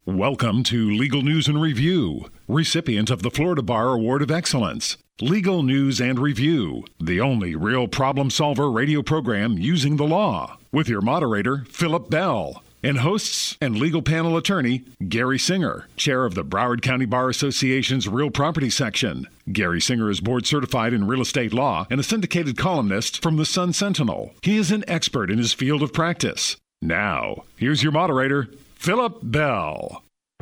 Welcome to Legal News and Review, recipient of the Florida Bar Award of Excellence. Legal News and Review, the only real problem solver radio program using the law. With your moderator, Philip Bell, and hosts and legal panel attorney, Gary Singer, chair of the Broward County Bar Association's Real Property Section. Gary Singer is board certified in real estate law and a syndicated columnist from the Sun Sentinel. He is an expert in his field of practice. Now, here's your moderator, Philip Bell.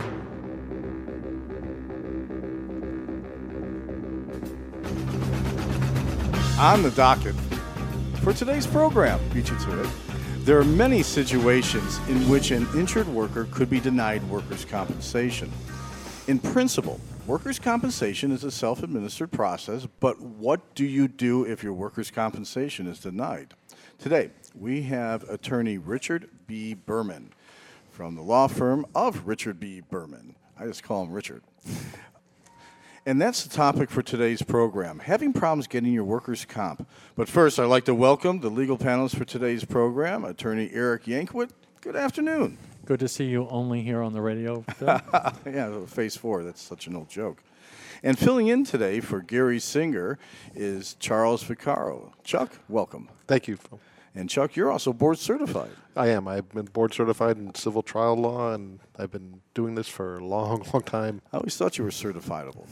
On the docket for today's program, beat you to it. There are many situations in which an injured worker could be denied workers' compensation. In principle, workers' compensation is a self-administered process, but what do you do if your workers' compensation is denied? Today, we have attorney Richard B. Berman from the law firm of Richard B. Berman. I just call him Richard. And that's the topic for today's program, having problems getting your workers' comp. But first, I'd like to welcome the legal panelists for today's program, attorney Eric Yankwit. Good afternoon. Good to see you only here on the radio, Phil. Yeah, Phase 4, that's such an old joke. And filling in today for Gary Singer is Charles Vicaro. Chuck, welcome. Thank you, Phil. And Chuck, you're also board certified. I am. I've been board certified in civil trial law, and I've been doing this for a long, long time. I always thought you were certifiable.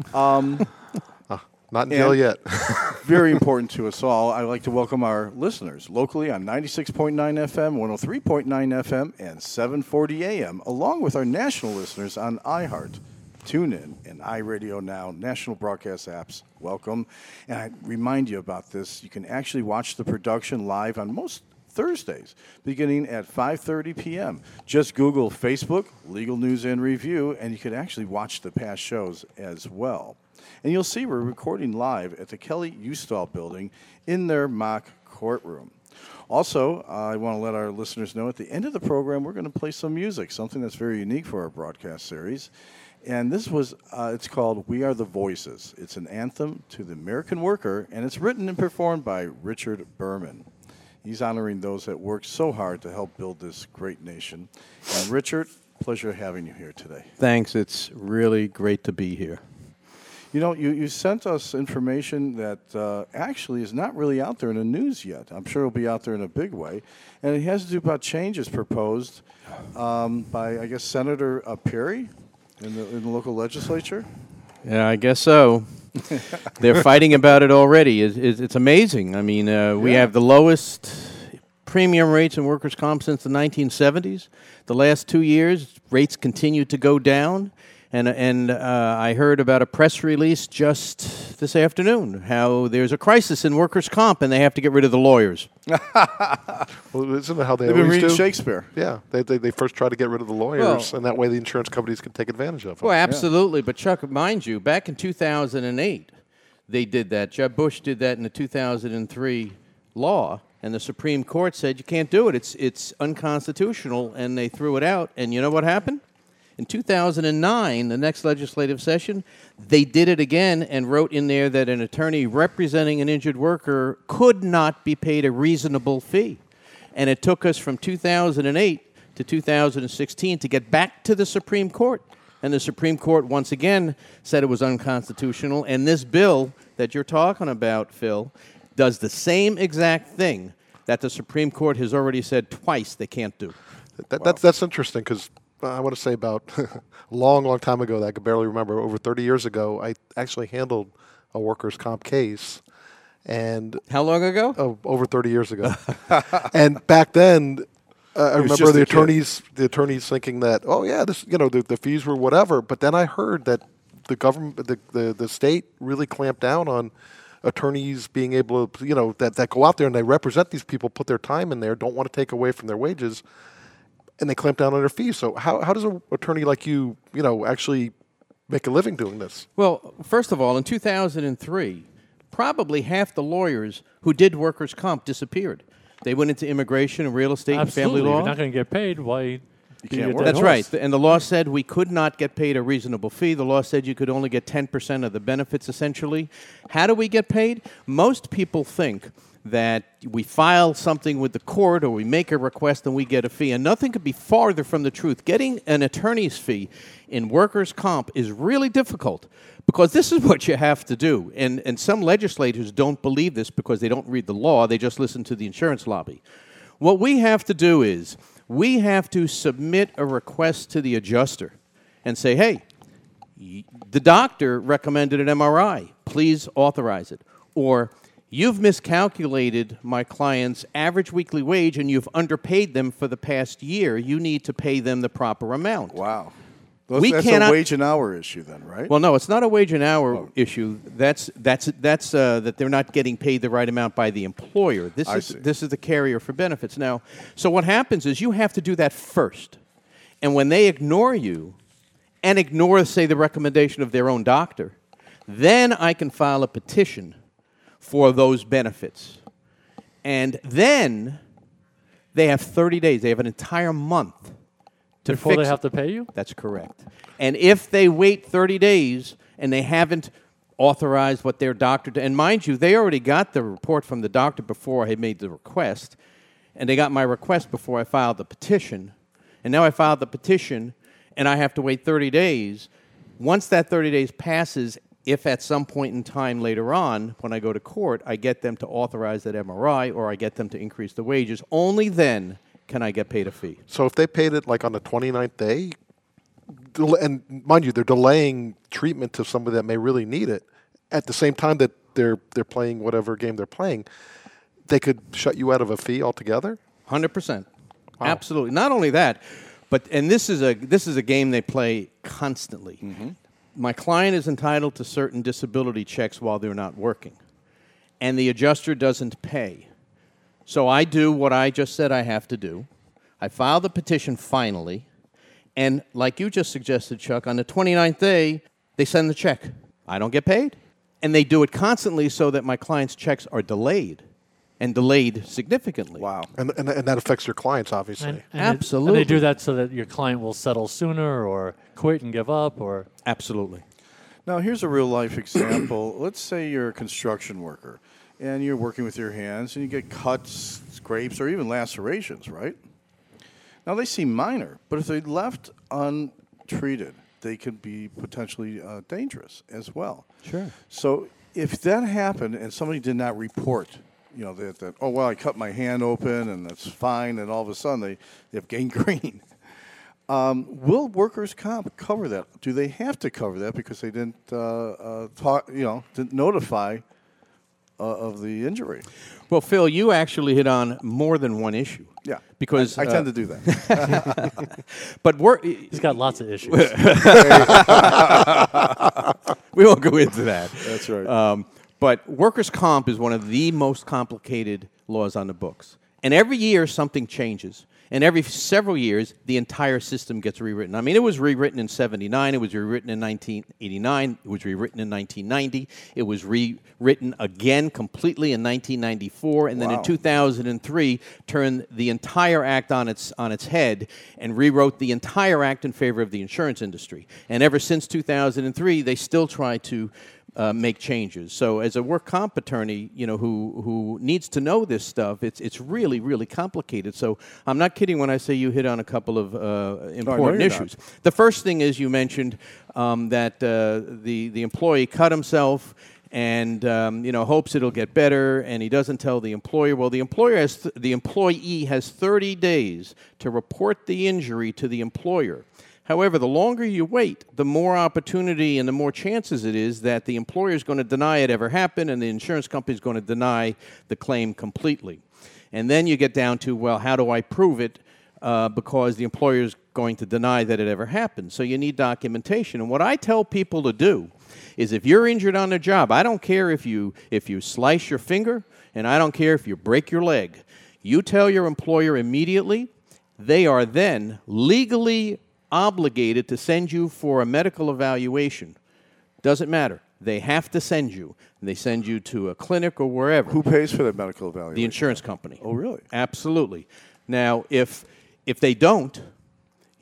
Not in jail yet. Very important to us all. I'd like to welcome our listeners locally on 96.9 FM, 103.9 FM, and 740 AM, along with our national listeners on iHeart, TuneIn, and iRadio Now, national broadcast apps. Welcome. And I remind you about this. You can actually watch the production live on most Thursdays, beginning at 5:30 p.m. Just Google Facebook, Legal News and Review, and you can actually watch the past shows as well. And you'll see we're recording live at the Kelly Ustall building in their mock courtroom. Also, I want to let our listeners know at the end of the program, we're going to play some music, something that's very unique for our broadcast series. And this was, it's called We Are the Voices. It's an anthem to the American worker, and it's written and performed by Richard Berman. He's honoring those that worked so hard to help build this great nation. And Richard, pleasure having you here today. Thanks. It's really great to be here. You know, you sent us information that actually is not really out there in the news yet. I'm sure it'll be out there in a big way. And it has to do about changes proposed by, I guess, Senator Perry in the local legislature. Yeah, I guess so. They're fighting about it already. It's amazing. I mean, we have the lowest premium rates in workers' comp since the 1970s. The last 2 years, rates continue to go down. And I heard about a press release just this afternoon, how there's a crisis in workers' comp and they have to get rid of the lawyers. Well, isn't that how They've been reading Shakespeare. Yeah, they first try to get rid of the lawyers, and that way the insurance companies can take advantage of them. Well, absolutely. But, Chuck, mind you, back in 2008, they did that. Jeb Bush did that in the 2003 law, and the Supreme Court said you can't do it. It's unconstitutional, and they threw it out. And you know what happened? In 2009, the next legislative session, they did it again and wrote in there that an attorney representing an injured worker could not be paid a reasonable fee. And it took us from 2008 to 2016 to get back to the Supreme Court. And the Supreme Court once again said it was unconstitutional. And this bill that you're talking about, Phil, does the same exact thing that the Supreme Court has already said twice they can't do. That's interesting because I want to say about a long, long time ago that I could barely remember, over 30 years ago, I actually handled a workers' comp case. And how long ago? Oh, over 30 years ago. And back then, I remember the attorneys thinking that, oh yeah, this, the fees were whatever. But then I heard that the government, the state, really clamped down on attorneys being able to, that go out there and they represent these people, put their time in there, don't want to take away from their wages. And they clamp down on their fees. So how does an attorney like you, actually make a living doing this? Well, first of all, in 2003, probably half the lawyers who did workers' comp disappeared. They went into immigration and real estate and family law. If you're not going to get paid, why You can't work. That's right. And the law said we could not get paid a reasonable fee. The law said you could only get 10% of the benefits, essentially. How do we get paid? Most people think that we file something with the court or we make a request and we get a fee. And nothing could be farther from the truth. Getting an attorney's fee in workers' comp is really difficult because this is what you have to do. And some legislators don't believe this because they don't read the law. They just listen to the insurance lobby. What we have to do is we have to submit a request to the adjuster and say, hey, the doctor recommended an MRI. Please authorize it. Or you've miscalculated my client's average weekly wage and you've underpaid them for the past year. You need to pay them the proper amount. Wow. That's a wage and hour issue then, right? Well, no, it's not a wage and hour issue. That's that they're not getting paid the right amount by the employer. This is the carrier for benefits. Now, so what happens is you have to do that first. And when they ignore you and ignore, say, the recommendation of their own doctor, then I can file a petition for those benefits. And then they have 30 days. They have an entire month to Before fix they have to pay you? That's correct. And if they wait 30 days and they haven't authorized what their doctor did, and mind you, they already got the report from the doctor before I had made the request, and they got my request before I filed the petition, and now I filed the petition, and I have to wait 30 days. Once that 30 days passes, if at some point in time later on, when I go to court, I get them to authorize that MRI or I get them to increase the wages, only then can I get paid a fee. So if they paid it like on the 29th day, and mind you, they're delaying treatment to somebody that may really need it, at the same time that they're playing whatever game they're playing, they could shut you out of a fee altogether? 100%. Wow. Absolutely. Not only that, but and this is a game they play constantly. Mm-hmm. My client is entitled to certain disability checks while they're not working, and the adjuster doesn't pay. So I do what I just said I have to do. I file the petition finally, and like you just suggested, Chuck, on the 29th day, they send the check. I don't get paid. And they do it constantly so that my client's checks are delayed, and delayed significantly. Wow. And that affects your clients, obviously. And Absolutely. And they do that so that your client will settle sooner or quit and give up or... Absolutely. Now, here's a real-life example. Let's say you're a construction worker, and you're working with your hands, and you get cuts, scrapes, or even lacerations, right? Now, they seem minor, but if they're left untreated, they could be potentially dangerous as well. Sure. So if that happened and somebody did not report, that oh, well, I cut my hand open, and that's fine, and all of a sudden they have gangrene, will workers' comp cover that? Do they have to cover that because they didn't didn't notify of the injury? Well, Phil, you actually hit on more than one issue. Yeah, because I tend to do that. But he's got lots of issues. We won't go into that. That's right. But workers' comp is one of the most complicated laws on the books. And every year something changes. And every several years, the entire system gets rewritten. I mean, it was rewritten in 79. It was rewritten in 1989. It was rewritten in 1990. It was rewritten again completely in 1994. And then in 2003, turned the entire act on its head and rewrote the entire act in favor of the insurance industry. And ever since 2003, they still try to make changes. So as a work comp attorney, who needs to know this stuff, it's really, really complicated. So I'm not kidding when I say you hit on a couple of important issues. The first thing is you mentioned that the employee cut himself and hopes it'll get better, and he doesn't tell the employer. Well, the employee has 30 days to report the injury to the employer. However, the longer you wait, the more opportunity and the more chances it is that the employer is going to deny it ever happened and the insurance company is going to deny the claim completely. And then you get down to, well, how do I prove it? Because the employer is going to deny that it ever happened. So you need documentation. And what I tell people to do is if you're injured on the job, I don't care if you slice your finger and I don't care if you break your leg. You tell your employer immediately. They are then legally obligated to send you for a medical evaluation. Doesn't matter. They have to send you. And they send you to a clinic or wherever. Who pays for that medical evaluation? The insurance company. Oh, really? Absolutely. Now, if they don't,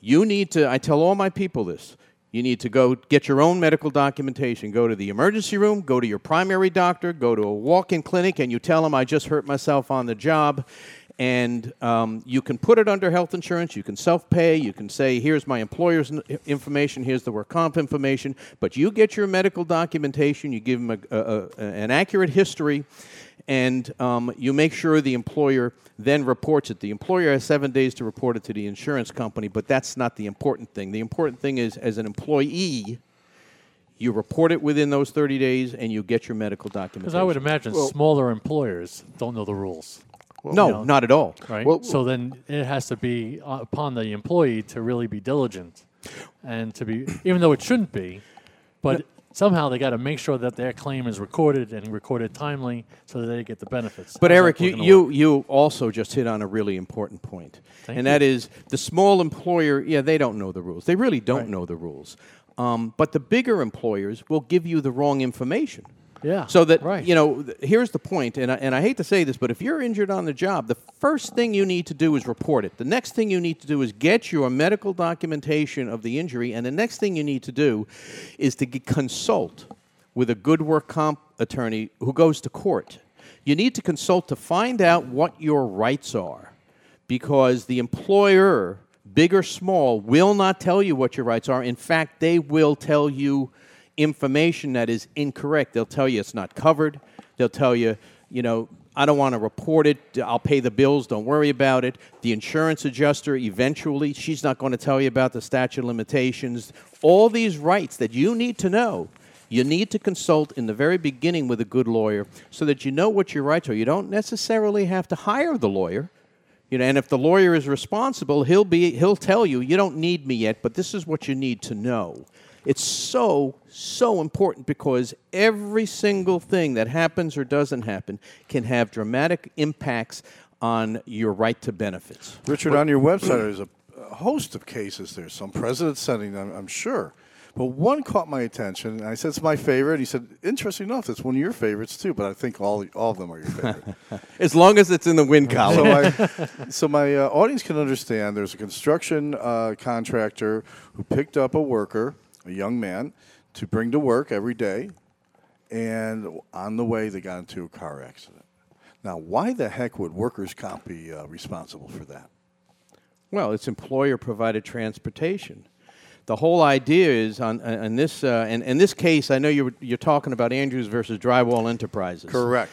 You need to, I tell all my people this, you need to go get your own medical documentation. Go to the emergency room, go to your primary doctor, go to a walk-in clinic, and you tell them, I just hurt myself on the job. And you can put it under health insurance. You can self-pay. You can say, here's my employer's information. Here's the work comp information. But you get your medical documentation. You give them an accurate history. And you make sure the employer then reports it. The employer has 7 days to report it to the insurance company, but that's not the important thing. The important thing is, as an employee, you report it within those 30 days, and you get your medical documentation. Because I would imagine smaller employers don't know the rules. No, not at all. Right? So then it has to be upon the employee to really be diligent and to be, even though it shouldn't be, but somehow they got to make sure that their claim is recorded and recorded timely so that they get the benefits. But Eric, you also just hit on a really important point. That is the small employer, they don't know the rules. They really don't know the rules. But the bigger employers will give you the wrong information. Yeah. So that, here's the point, and I hate to say this, but if you're injured on the job, the first thing you need to do is report it. The next thing you need to do is get your medical documentation of the injury, and the next thing you need to do is to consult with a good work comp attorney who goes to court. You need to consult to find out what your rights are, because the employer, big or small, will not tell you what your rights are. In fact, they will tell you information that is incorrect. They'll tell you it's not covered. They'll tell you, I don't want to report it. I'll pay the bills. Don't worry about it. The insurance adjuster, eventually, she's not going to tell you about the statute of limitations. All these rights that you need to know, you need to consult in the very beginning with a good lawyer so that you know what your rights are. You don't necessarily have to hire the lawyer. And if the lawyer is responsible, he'll tell you, you don't need me yet, but this is what you need to know. It's so important because every single thing that happens or doesn't happen can have dramatic impacts on your right to benefits. Richard, on your website, there's a host of cases. There's some presidents sending them, I'm sure. But one caught my attention, and I said, it's my favorite. He said, interesting enough, it's one of your favorites, too, but I think all of them are your favorite. As long as it's in the win column. So my audience can understand there's a construction contractor who picked up a worker, a young man, to bring to work every day, and on the way they got into a car accident. Now, why the heck would workers' comp be responsible for that? Well, it's employer-provided transportation. The whole idea is in this case. I know you're talking about Andrews versus Drywall Enterprises. Correct.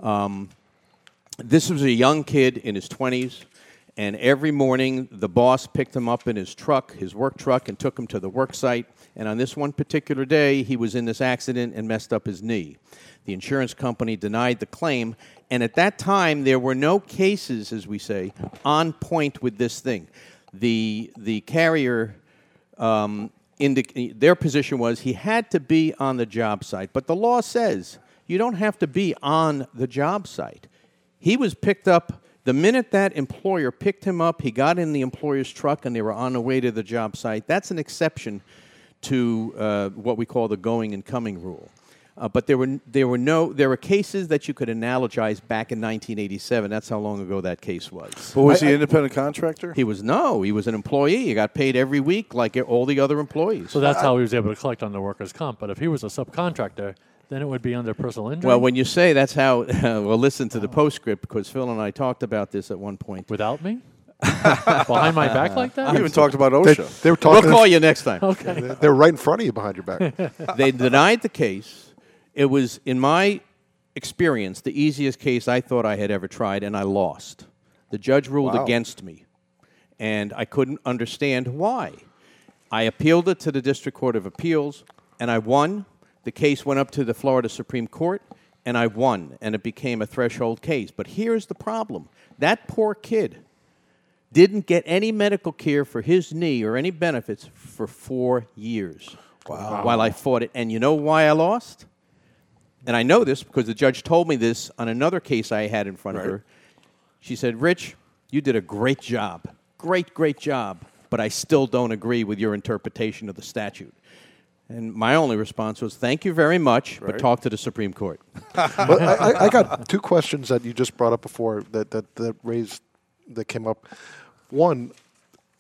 This was a young kid in his 20s. And every morning, the boss picked him up in his truck, his work truck, and took him to the work site. And on this one particular day, he was in this accident and messed up his knee. The insurance company denied the claim. And at that time, there were no cases, as we say, on point with this thing. The carrier, their position was he had to be on the job site. But the law says you don't have to be on the job site. He was picked up. The minute that employer picked him up, he got in the employer's truck and they were on the way to the job site. That's an exception to what we call the going and coming rule. But there were cases that you could analogize back in 1987. That's how long ago that case was. But was he an independent contractor? He was an employee. He got paid every week like all the other employees. So that's how he was able to collect on the workers' comp. But if he was a subcontractor, then it would be under personal injury? Well, when you say that's how, well, listen to the postscript, because Phil and I talked about this at one point. Without me? Behind my back like that? We even talked about OSHA. They were talking. We'll call you next time. Okay. They're right in front of you behind your back. They denied the case. It was, in my experience, the easiest case I thought I had ever tried, and I lost. The judge ruled against me, and I couldn't understand why. I appealed it to the District Court of Appeals, and I won. The case went up to the Florida Supreme Court, and I won, and it became a threshold case. But here's the problem. That poor kid didn't get any medical care for his knee or any benefits for 4 years while I fought it. And you know why I lost? And I know this because the judge told me this on another case I had in front of her. She said, Rich, you did a great job. Great job. But I still don't agree with your interpretation of the statute. And my only response was, thank you very much, but talk to the Supreme Court. But I got two questions that you just brought up before that came up. One,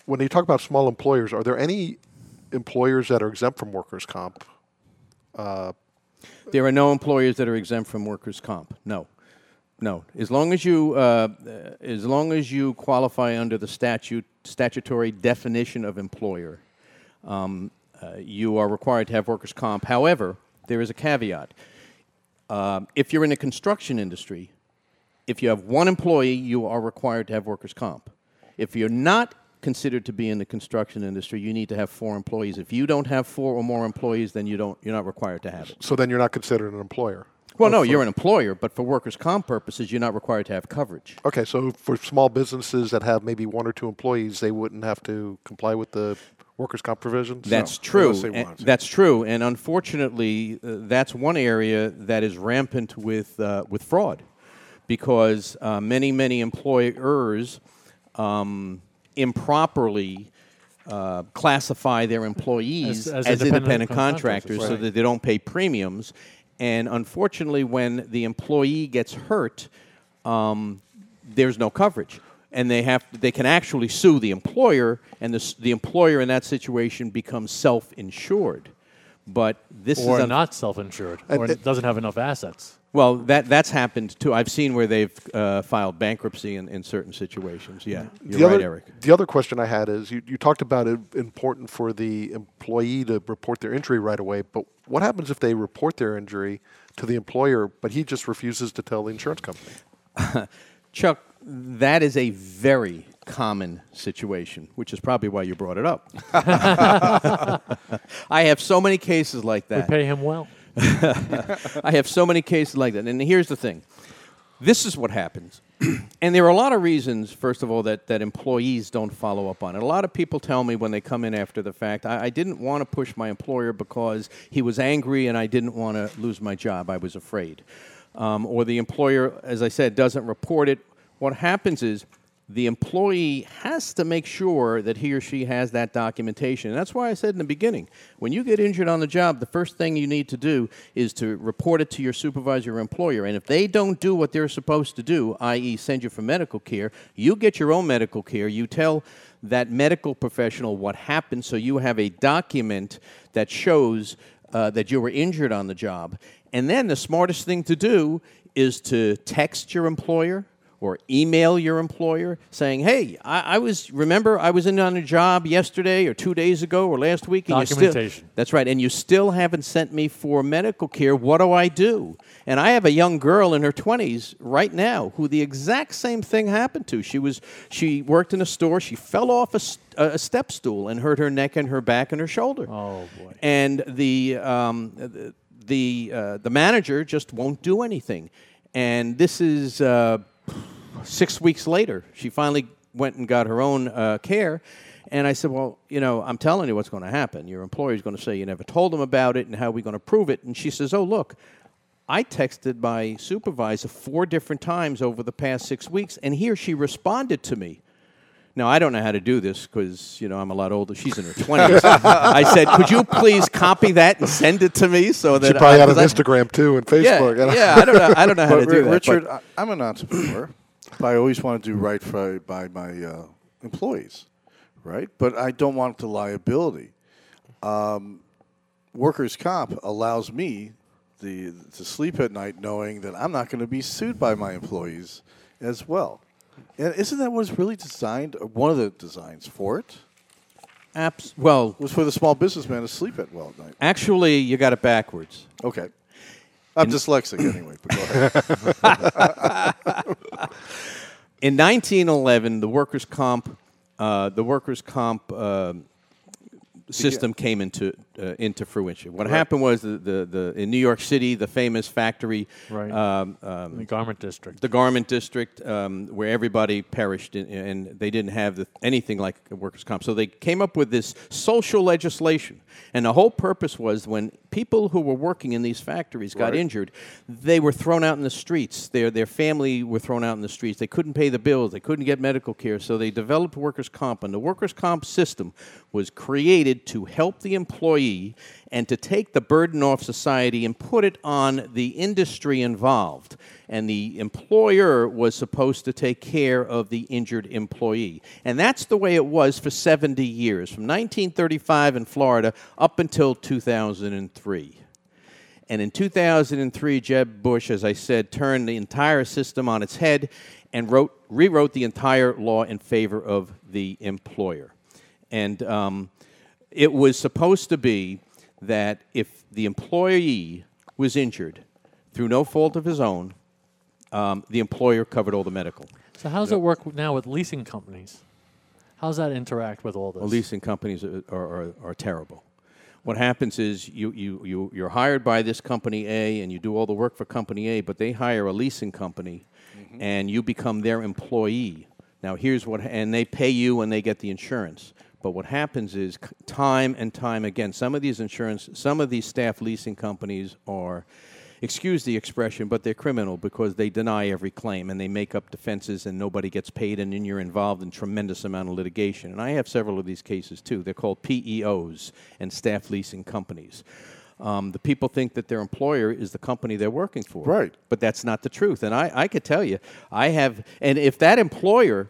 when you talk about small employers, are there any employers that are exempt from workers' comp? There are no employers that are exempt from workers' comp. No. As long as you qualify under the statutory definition of employer, you are required to have workers' comp. However, there is a caveat. If you're in the construction industry, if you have one employee, you are required to have workers' comp. If you're not considered to be in the construction industry, you need to have 4 employees. If you don't have 4 or more employees, then you're not required to have it. So then you're not considered an employer? Well, no, you're an employer, but for workers' comp purposes, you're not required to have coverage. Okay, so for small businesses that have maybe 1 or 2 employees, they wouldn't have to comply with the workers' comp provisions? That's true. That's true, and unfortunately, that's one area that is rampant with fraud, because many employers improperly classify their employees as independent contractors, so that they don't pay premiums. And unfortunately, when the employee gets hurt, there's no coverage. And they can actually sue the employer, and the employer in that situation becomes self-insured. But this or is not self-insured, or doesn't have enough assets. Well, that's happened too. I've seen where they've filed bankruptcy in certain situations. Yeah, you're right, Eric. The other question I had is, you talked about it important for the employee to report their injury right away, but what happens if they report their injury to the employer, but he just refuses to tell the insurance company? Chuck, that is a very common situation, which is probably why you brought it up. I have so many cases like that. We pay him well. I have so many cases like that. And here's the thing. This is what happens. And there are a lot of reasons, first of all, that employees don't follow up on it. A lot of people tell me when they come in after the fact, I didn't want to push my employer because he was angry and I didn't want to lose my job. I was afraid. Or the employer, as I said, doesn't report it. What happens is the employee has to make sure that he or she has that documentation. And that's why I said in the beginning, when you get injured on the job, the first thing you need to do is to report it to your supervisor or employer. And if they don't do what they're supposed to do, i.e. send you for medical care, you get your own medical care. You tell that medical professional what happened, so you have a document that shows that you were injured on the job. And then the smartest thing to do is to text your employer or email your employer saying, hey, I was in on a job yesterday or 2 days ago or last week. And documentation. That's right. And you still haven't sent me for medical care. What do I do? And I have a young girl in her 20s right now who the exact same thing happened to. She worked in a store. She fell off a step stool and hurt her neck and her back and her shoulder. Oh, boy. And the manager just won't do anything. And this is 6 weeks later. She finally went and got her own care. And I said, well, I'm telling you what's going to happen. Your employer's going to say you never told them about it, and how are we going to prove it? And she says, oh, look, I texted my supervisor 4 different times over the past 6 weeks, and he or she responded to me. Now, I don't know how to do this because, I'm a lot older. She's in her 20s. I said, could you please copy that and send it to me so that... She probably had an Instagram, too, and Facebook. Yeah, I don't know how to do that. Richard, I'm an entrepreneur, but I always want to do right by my employees, right? But I don't want the liability. Workers' comp allows me to sleep at night knowing that I'm not going to be sued by my employees as well. And isn't that what's really designed, or one of the designs for it? Well, was for the small businessman to sleep at well at night. Actually, you got it backwards. Okay. I'm dyslexic anyway, but go ahead. In 1911, the workers' comp system came into fruition. What happened was in New York City, the famous factory, the garment district, where everybody perished, and they didn't have anything like workers' comp. So they came up with this social legislation, and the whole purpose was when people who were working in these factories got injured, they were thrown out in the streets. Their family were thrown out in the streets. They couldn't pay the bills. They couldn't get medical care. So they developed workers' comp, and the workers' comp system was created to help the employee employee and to take the burden off society and put it on the industry involved. And the employer was supposed to take care of the injured employee. And that's the way it was for 70 years, from 1935 in Florida up until 2003. And in 2003, Jeb Bush, as I said, turned the entire system on its head and rewrote the entire law in favor of the employer. And it was supposed to be that if the employee was injured through no fault of his own, the employer covered all the medical. So how does it work now with leasing companies? How does that interact with all this? Well, leasing companies are terrible. What happens is you're hired by this company A, and you do all the work for company A, but they hire a leasing company, and you become their employee. Now, here's what, and they pay you, and they get the insurance. But what happens is, time and time again, some of these staff leasing companies are, excuse the expression, but they're criminal because they deny every claim and they make up defenses and nobody gets paid, and then you're involved in tremendous amount of litigation. And I have several of these cases too. They're called PEOs and staff leasing companies. The people think that their employer is the company they're working for. Right. But that's not the truth. And I could tell you, and if that employer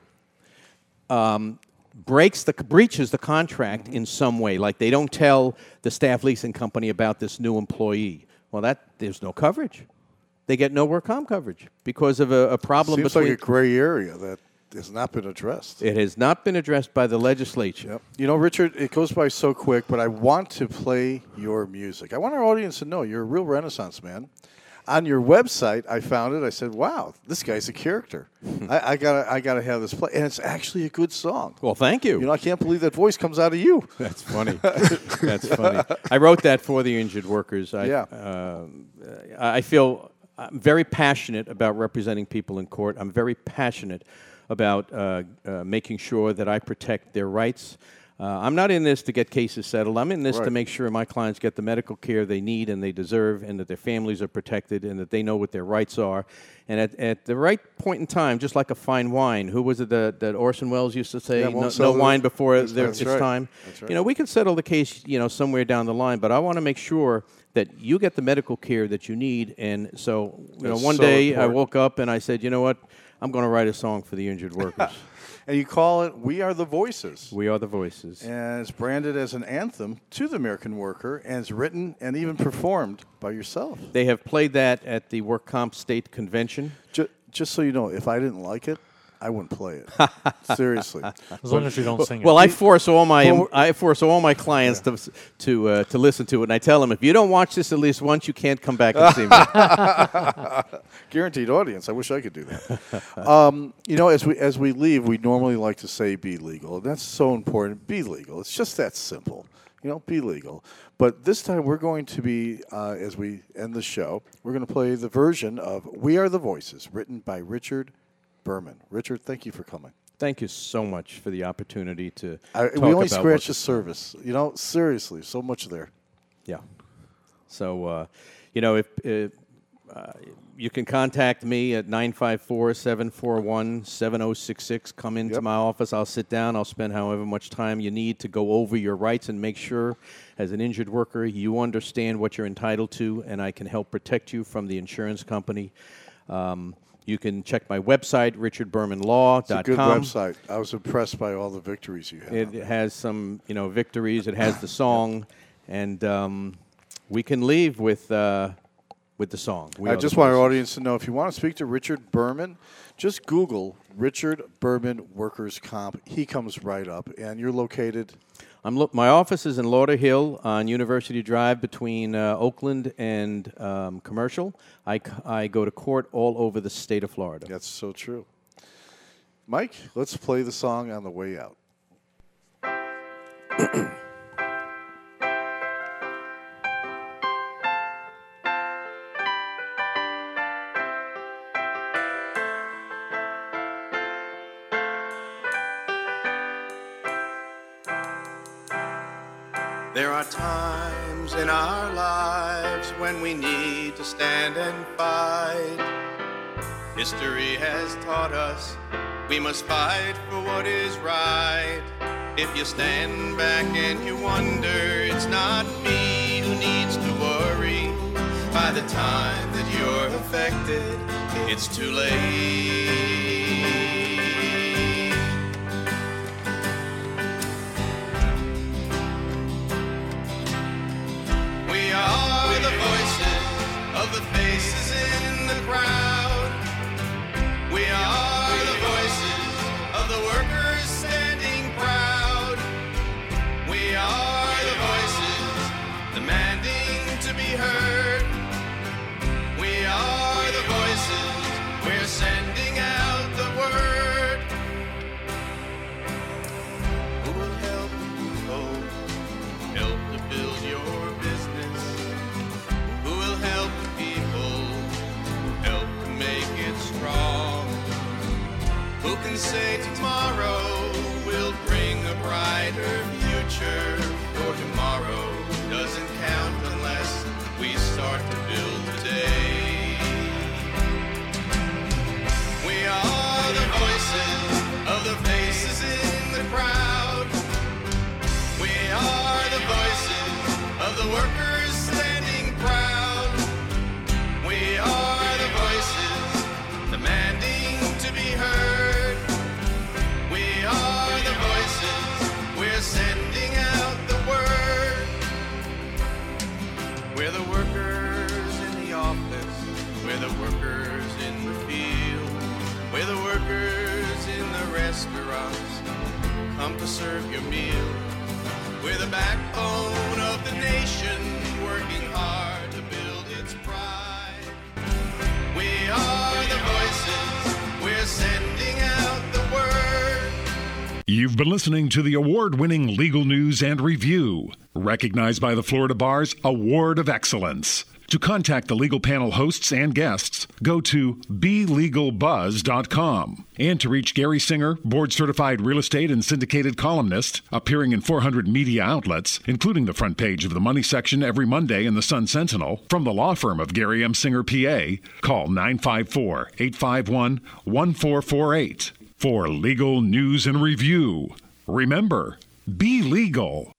breaches the contract in some way, like they don't tell the staff leasing company about this new employee, well, there's no coverage. They get no work comp coverage because of a problem. Seems like a gray area that has not been addressed. It has not been addressed by the legislature. Yep. You know, Richard, it goes by so quick, but I want to play your music. I want our audience to know you're a real Renaissance man. On your website, I found it. I said, "Wow, this guy's a character. I gotta have this play." And it's actually a good song. Well, thank you. You know, I can't believe that voice comes out of you. That's funny. That's funny. I wrote that for the injured workers. I feel I'm very passionate about representing people in court. I'm very passionate about making sure that I protect their rights. I'm not in this to get cases settled. I'm in this to make sure my clients get the medical care they need and they deserve, and that their families are protected, and that they know what their rights are. And at the right point in time, just like a fine wine, who was it that Orson Welles used to say, no wine before its time? That's right. You know, we can settle the case, somewhere down the line, but I want to make sure that you get the medical care that you need. And so, one day important. I woke up and I said, you know what, I'm going to write a song for the injured workers. And you call it "We Are the Voices." We Are the Voices. And it's branded as an anthem to the American worker, and it's written and even performed by yourself. They have played that at the Work Comp State Convention. Just so you know, if I didn't like it, I wouldn't play it. Seriously. As long as you don't sing it. Well, I force all my clients to listen to it, and I tell them, if you don't watch this at least once, you can't come back and see me. Guaranteed audience. I wish I could do that. As we leave, we normally like to say "be legal." That's so important. Be legal. It's just that simple. Be legal. But this time we're going to be, as we end the show, we're going to play the version of "We Are the Voices," written by Richard Berman. Richard, thank you for coming. Thank you so much for the opportunity to talk about. We only scratched the surface. Seriously, so much there. Yeah. So, if you can contact me at 954-741-7066. Come into my office. I'll sit down. I'll spend however much time you need to go over your rights and make sure, as an injured worker, you understand what you're entitled to, and I can help protect you from the insurance company. You can check my website, richardbermanlaw.com. It's a good website. I was impressed by all the victories you had. It has some, victories. It has the song, and we can leave with the song. I just want our audience to know, if you want to speak to Richard Berman, just Google Richard Berman Workers' Comp. He comes right up, and you're located. My office is in Lauderhill on University Drive between Oakland and Commercial. I go to court all over the state of Florida. That's so true. Mike, let's play the song on the way out. There are times in our lives when we need to stand and fight. History has taught us we must fight for what is right. If you stand back and you wonder, it's not not me who needs to worry. By the time that you're affected, it's too late. We are the voices of the faces in the crowd. We are the voices of the workers standing proud. We are the voices demanding to be heard. We are the voices, we're sending out the word. Who will help people help to build your business? Who will help people help to make it strong? Who can say tomorrow will bring a brighter future? For tomorrow doesn't count unless we start to build today. We are the voices of the faces in the crowd. We are the voices of the workers standing proud. We are the voices demanding to be heard. We are the voices, we're sending out the word. We're the workers in the office, we're the workers in the field, we're the workers in the restaurants, come to serve your meal. We're the backbone of the nation, working hard to build its pride. We are the voices, we're sending out the word. You've been listening to the award-winning Legal News and Review, recognized by the Florida Bar's Award of Excellence. To contact the legal panel hosts and guests, go to BeLegalBuzz.com. And to reach Gary Singer, board-certified real estate and syndicated columnist, appearing in 400 media outlets, including the front page of the Money section every Monday in the Sun Sentinel, from the law firm of Gary M. Singer, PA, call 954-851-1448. For Legal News and Review, remember, be legal.